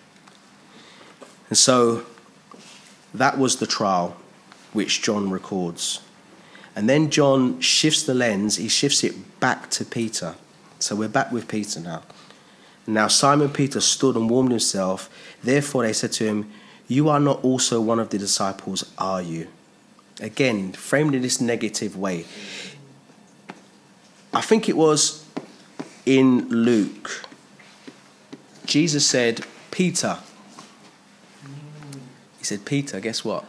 And so that was the trial which John records. And then John shifts the lens, he shifts it back to Peter. So we're back with Peter now. Now Simon Peter stood and warmed himself. Therefore they said to him, you are not also one of the disciples, are you? Again, framed in this negative way. I think it was in Luke. Jesus said, Peter. He said, Peter, guess what?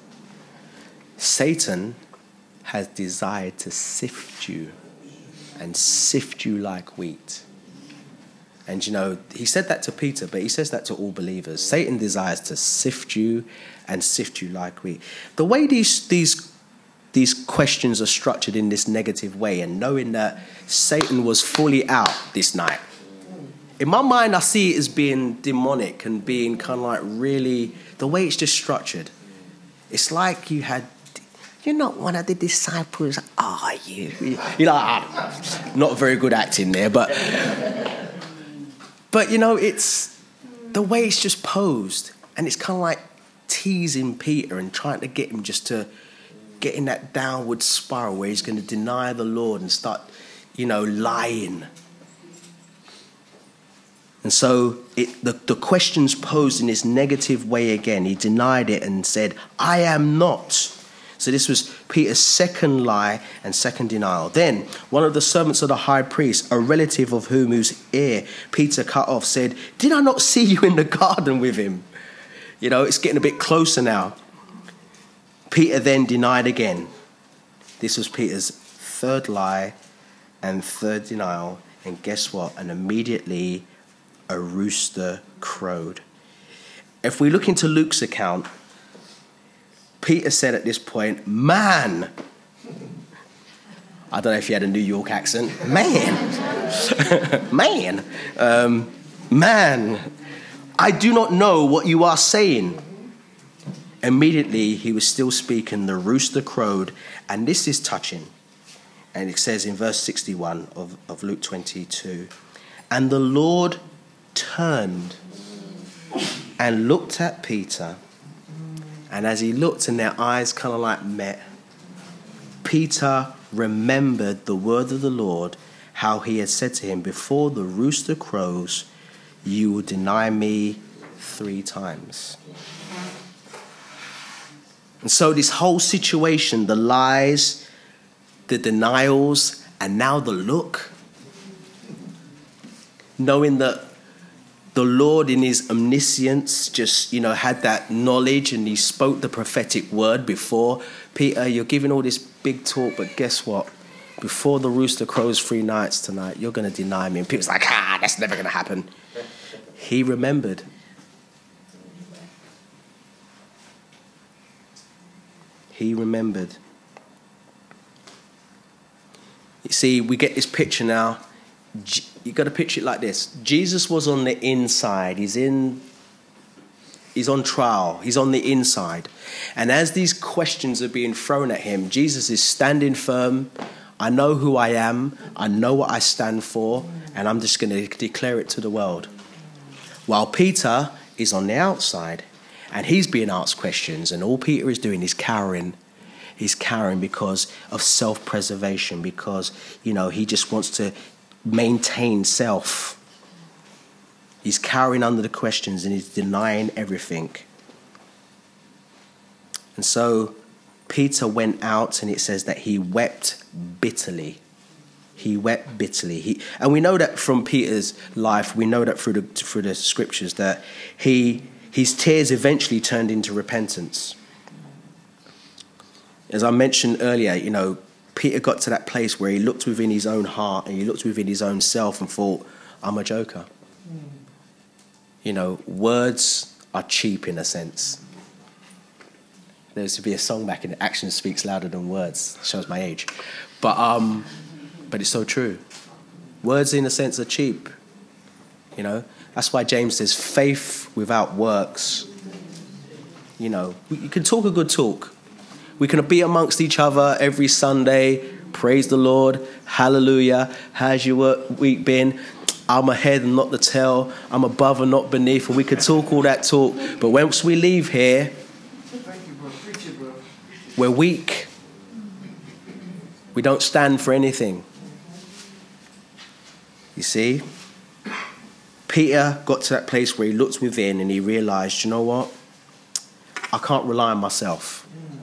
Satan has desired to sift you and sift you like wheat. And, you know, he said that to Peter, but he says that to all believers. Satan desires to sift you and sift you like wheat. The way these these these questions are structured in this negative way, and knowing that Satan was fully out this night, in my mind, I see it as being demonic and being kind of like really, the way it's just structured. It's like you had, you're not one of the disciples, are you, you know, ah, not very good acting there, but, but you know, it's the way it's just posed, and it's kind of like teasing Peter and trying to get him just to get in that downward spiral where he's going to deny the Lord and start, you know, lying. And so it, the, the question's posed in this negative way again. He denied it and said, I am not. So this was Peter's second lie and second denial. Then one of the servants of the high priest, a relative of whom whose ear Peter cut off, said, did I not see you in the garden with him? You know, it's getting a bit closer now. Peter then denied again. This was Peter's third lie and third denial. And guess what? And immediately a rooster crowed. If we look into Luke's account, Peter said at this point, man. I don't know if he had a New York accent. Man. man. Um, man. I do not know what you are saying. Immediately he was still speaking, the rooster crowed, and this is touching. And it says in verse sixty-one of, of Luke twenty-two, and the Lord turned and looked at Peter, and as he looked and their eyes kind of like met, Peter remembered the word of the Lord, how he had said to him, before the rooster crows, you will deny me three times. And so this whole situation, the lies, the denials, and now the look, knowing that the Lord in his omniscience just, you know, had that knowledge and he spoke the prophetic word before. Peter, you're giving all this big talk, but guess what? Before the rooster crows three nights tonight, you're going to deny me. And Peter's like, ah, that's never going to happen. He remembered. He remembered. You see, we get this picture now. You got to picture it like this. Jesus was on the inside. He's in, he's on trial. He's on the inside. And as these questions are being thrown at him, Jesus is standing firm. I know who I am. I know what I stand for. And I'm just going to declare it to the world. While Peter is on the outside and he's being asked questions, and all Peter is doing is cowering. He's cowering because of self-preservation, because, you know, he just wants to maintain self. He's cowering under the questions and he's denying everything. And so Peter went out, and it says that he wept bitterly. He wept bitterly. He, and we know that from Peter's life, we know that through the through the scriptures, that he his tears eventually turned into repentance. As I mentioned earlier, you know, Peter got to that place where he looked within his own heart and he looked within his own self and thought, I'm a joker. Mm. You know, words are cheap in a sense. There used to be a song back in it, action speaks louder than words. Shows my age. But um, but it's so true. Words in a sense are cheap. You know, that's why James says faith without works. You know, you can talk a good talk. We can be amongst each other every Sunday. Praise the Lord. Hallelujah. How's your week been? I'm ahead and not the tail. I'm above and not beneath. And we could talk all that talk. But once we leave here, we're weak. We don't stand for anything. You see? Peter got to that place where he looked within and he realized, you know what? I can't rely on myself.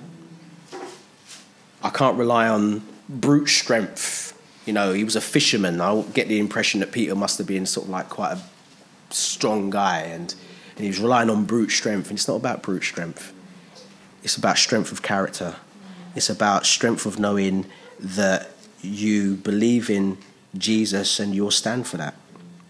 I can't rely on brute strength. You know, he was a fisherman. I get the impression that Peter must have been sort of like quite a strong guy, and, and he was relying on brute strength. And it's not about brute strength. It's about strength of character. It's about strength of knowing that you believe in Jesus and you'll stand for that.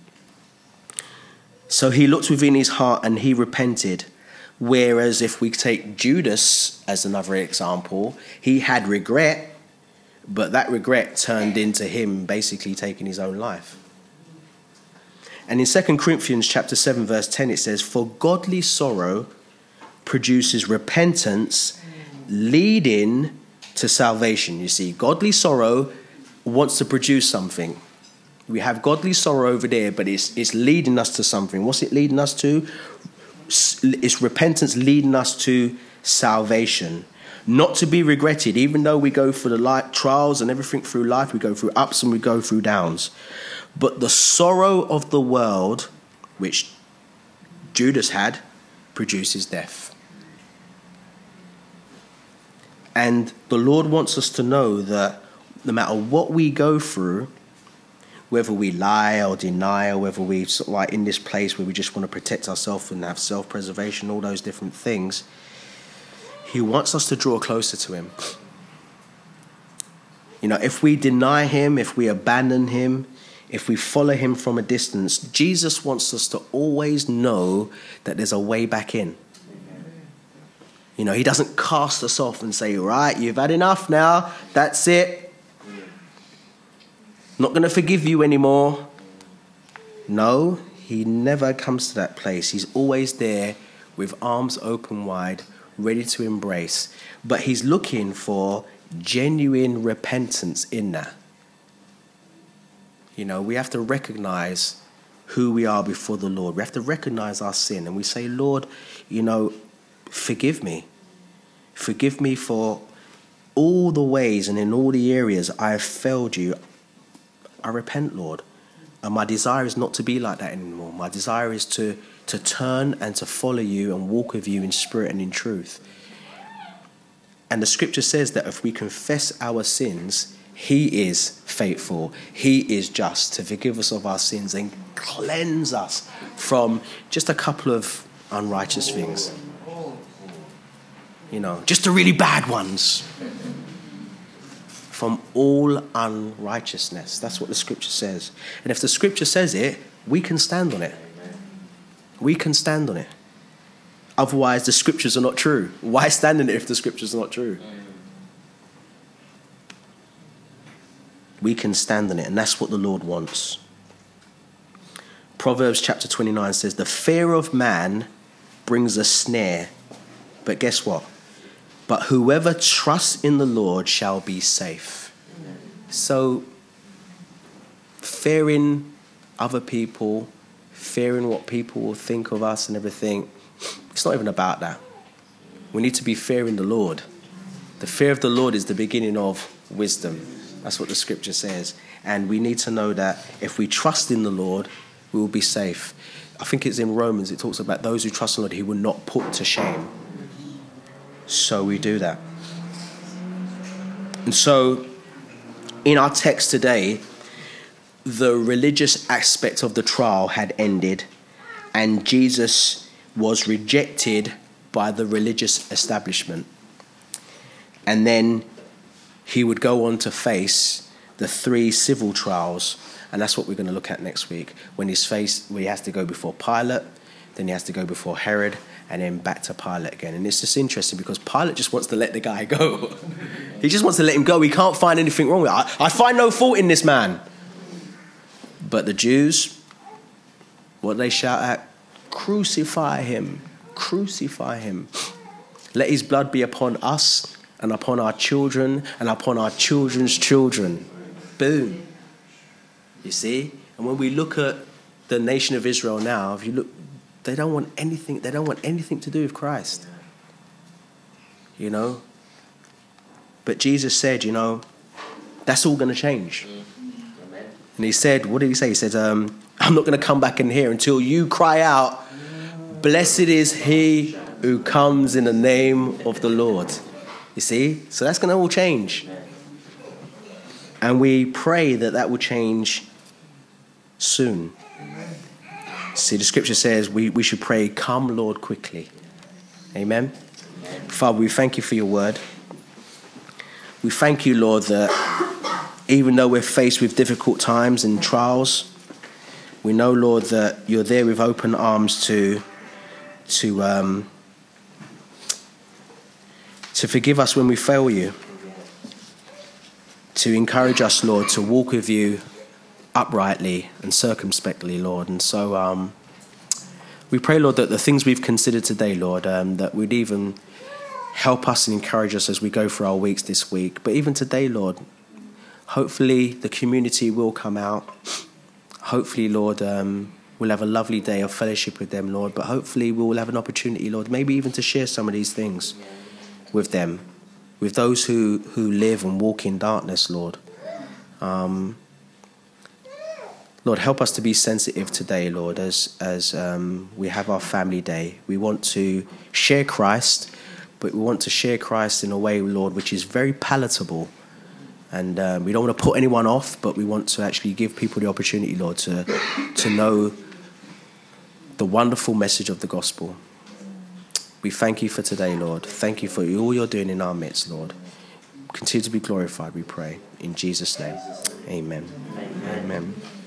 So he looked within his heart and he repented. Whereas if we take Judas as another example, he had regret, but that regret turned into him basically taking his own life. And in Second Corinthians chapter seven, verse ten, it says, for godly sorrow produces repentance, leading to salvation. You see, godly sorrow wants to produce something. We have godly sorrow over there, but it's it's leading us to something. What's it leading us to? It's repentance leading us to salvation. Not to be regretted, even though we go through the life, trials and everything through life, we go through ups and we go through downs. But the sorrow of the world, which Judas had, produces death. And the Lord wants us to know that no matter what we go through, whether we lie or deny, or whether we sort of like in this place where we just want to protect ourselves and have self-preservation, all those different things, he wants us to draw closer to him. You know, if we deny him, if we abandon him, if we follow him from a distance, Jesus wants us to always know that there's a way back in. You know, he doesn't cast us off and say, right, you've had enough now, that's it. Not going to forgive you anymore. No, he never comes to that place. He's always there with arms open wide, ready to embrace. But he's looking for genuine repentance in that. You know, we have to recognize who we are before the Lord. We have to recognize our sin. And we say, Lord, you know, forgive me. Forgive me for all the ways and in all the areas I have failed you. I repent, Lord. And my desire is not to be like that anymore. My desire is to, to turn and to follow you and walk with you in spirit and in truth. And the scripture says that if we confess our sins, he is faithful. He is just to forgive us of our sins and cleanse us from just a couple of unrighteous things. You know, just the really bad ones. From all unrighteousness. That's what the scripture says. And if the scripture says it, we can stand on it. We can stand on it. Otherwise, the scriptures are not true. Why stand on it if the scriptures are not true? We can stand on it, and that's what the Lord wants. Proverbs chapter twenty-nine says, the fear of man brings a snare. But guess what? But whoever trusts in the Lord shall be safe. So, fearing other people, fearing what people will think of us and everything, it's not even about that. We need to be fearing the Lord. The fear of the Lord is the beginning of wisdom. That's what the scripture says. And we need to know that if we trust in the Lord, we will be safe. I think it's in Romans, it talks about those who trust in the Lord, he will not put to shame. So we do that. And so, in our text today, the religious aspect of the trial had ended, and Jesus was rejected by the religious establishment. And then he would go on to face the three civil trials, and that's what we're going to look at next week. When he's faced, where he has to go before Pilate, then he has to go before Herod, and then back to Pilate again. And it's just interesting because Pilate just wants to let the guy go. He just wants to let him go. He can't find anything wrong with it. I, I find no fault in this man. But the Jews, what they shout at? Crucify him. Crucify him. Let his blood be upon us and upon our children and upon our children's children. Boom. You see? And when we look at the nation of Israel now, if you look, they don't want anything, they don't want anything to do with Christ. You know? But Jesus said, you know, that's all going to change. And he said, what did he say? He said, um, I'm not going to come back in here until you cry out, blessed is he who comes in the name of the Lord. You see? So that's going to all change. And we pray that that will change soon. See, the scripture says we, we should pray, come, Lord, quickly. Amen. Father, we thank you for your word. We thank you, Lord, that even though we're faced with difficult times and trials, we know, Lord, that you're there with open arms to to um, to forgive us when we fail you, to encourage us, Lord, to walk with you uprightly and circumspectly, Lord. And so um, we pray, Lord, that the things we've considered today, Lord, um, that we'd even help us and encourage us as we go through our weeks this week. But even today, Lord, hopefully the community will come out. Hopefully, Lord, um, we'll have a lovely day of fellowship with them, Lord. But hopefully we will have an opportunity, Lord, maybe even to share some of these things with them, with those who, who live and walk in darkness, Lord. Um, Lord, help us to be sensitive today, Lord, as, as um, we have our family day. We want to share Christ, but we want to share Christ in a way, Lord, which is very palatable. And um, we don't want to put anyone off, but we want to actually give people the opportunity, Lord, to to know the wonderful message of the gospel. We thank you for today, Lord. Thank you for all you're doing in our midst, Lord. Continue to be glorified, we pray. In Jesus' name, amen. Amen. Amen.